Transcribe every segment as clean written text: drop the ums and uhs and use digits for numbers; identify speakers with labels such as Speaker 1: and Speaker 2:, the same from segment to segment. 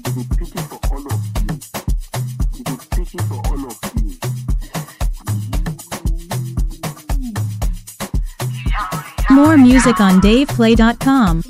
Speaker 1: He go speaking for all of you. He go speaking for all of you.
Speaker 2: More music on DavePlay.com.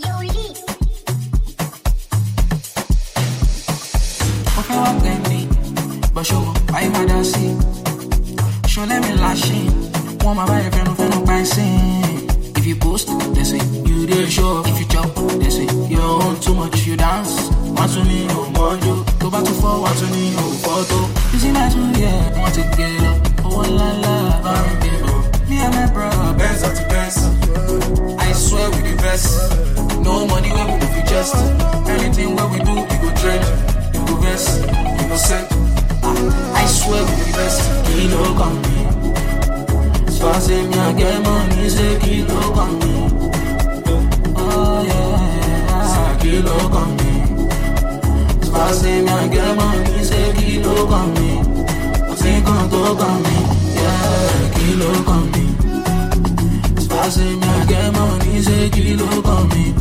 Speaker 3: But show why you mad see? Show let me lashing. Want my body friend by sing. If you post, they say you did show. If you chop, they say you own too much. You dance, want to me, oh mojo. Go back to 4, want to me, oh photo. You see my 2 yeah, want to get up. Oh la la, me and my bro, Benz up to Benz. I swear we the best. No money where we do for just. Anything where we do, we go trend. You go vest, you go send. I swear we the best. Kilo come me. So I say me I get money, say kilo come me. Oh yeah, kilo come me. So I say me I get money, say kilo come me. I say come me, yeah, kilo come me. So I say me I get money, say kilo come me.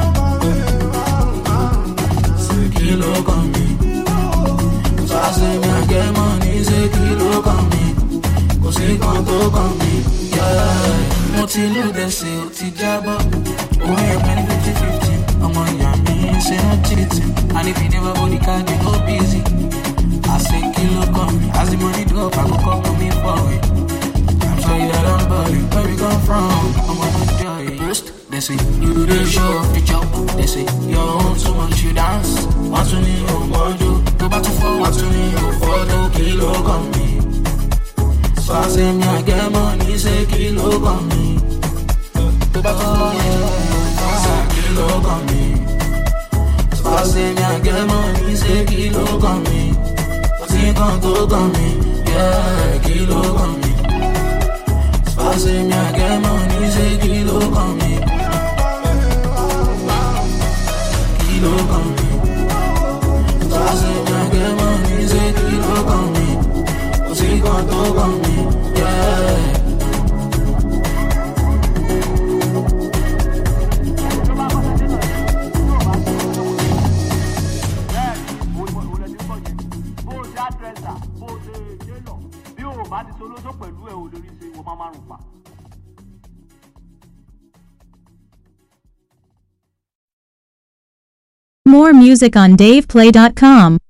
Speaker 3: Say kilo come me. So I say me I get money, say kilo come me. Cause he can't come me, yeah. Mo ti lose the sale, ti jabo. Oh yeah, penny 50-50. I'm on your man, say no cheating. And if you never body card, you go busy. I say kilo come me. As the money drop, I go come to me for it. I'm sorry that I'm body. Where we come from? I'm on my joy. Post, they say you the show, you chop. They say you own too much, you dance. Want to me, oh mojo. Go back to 4, want to me, oh photo. Kilo come me. So I say me I get money, say kilo come me. Oh yeah, say kilo come me. So I say me I get money, say kilo come me. Say come me, yeah, kilo come me. So I say me I get money, say kilo come me. Kilo come me. So I say me I get money, say kilo come me. Say come me.
Speaker 2: More music on DavePlay.com.